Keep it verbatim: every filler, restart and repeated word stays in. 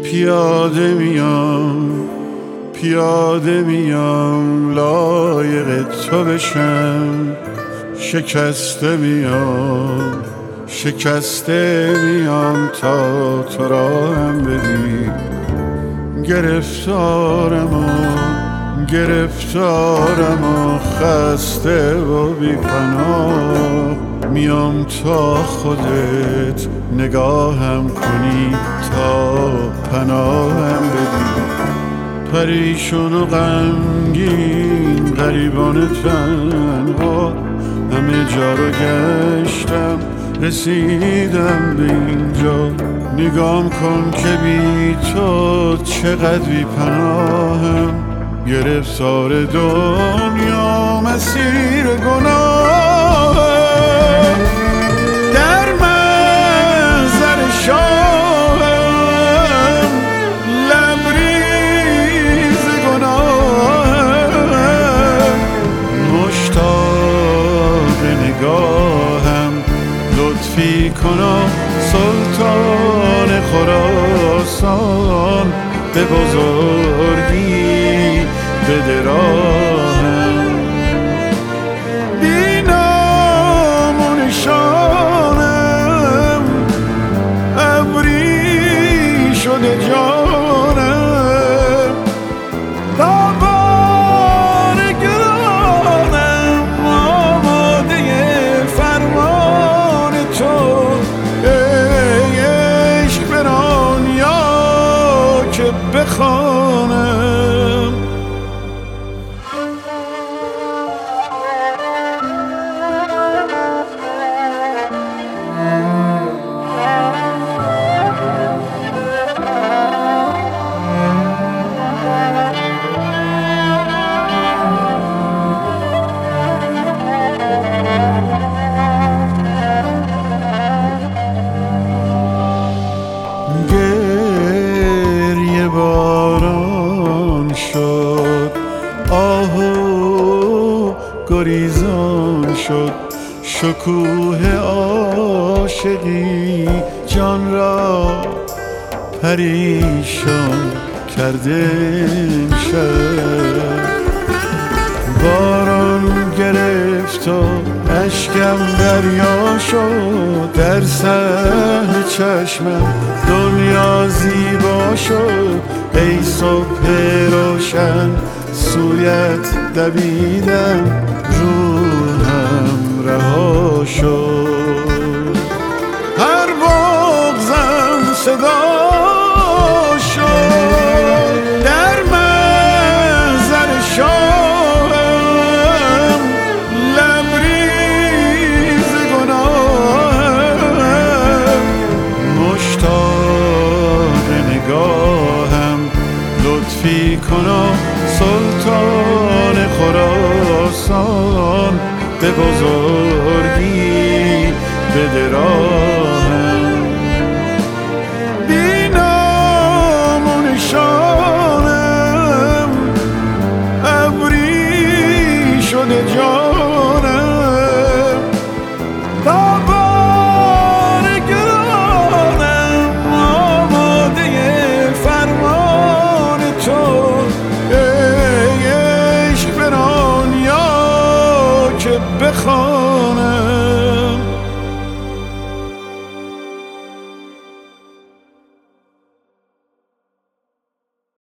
پیاده میام پیاده میام لایق تو بشم، شکسته میام شکسته میام تا تو را هم بدی. گرفتارم و گرفتارم و خسته و بی پناه، میام تا خودت نگاهم کنی تا پناهم بدی. پریشون و غمگین غریبان تنها همه جا رو گشتم، رسیدم به اینجا. نگام کن که بی تو چقدر بی پناهم، گرفتار دنیا مسیر گناهم. در محضر شاهم لبریز گناهم، مشتاق نگاهم لطفی کنا سلطان خراسان، به بزرگی بده راهم. بی نام و نشانم ابری شده جانم، تابان گرانم آماده فرمان تو. ای عشق بران یا که بخوانم. گریه باران شد، آهو گریزان شد، شکوه عاشقی جان را پریشان کرده امشب. باران گرفت و اشکم دریا شد، در صحن چشمم دنیا زیبا شد. ای صبح روشن سویت دویدم، روحم رها شد. هر بغضم صدا شد، در محضر شاهم لبریز گناهم، مشتاق نگاهم لطفی کنا سلطان خراسان، به بزرگی بده راهم. بی نام و نشانم ابری شده جانم، تابان گرانم آماده فرمان تو. ای عشق بران یا که بخوانم.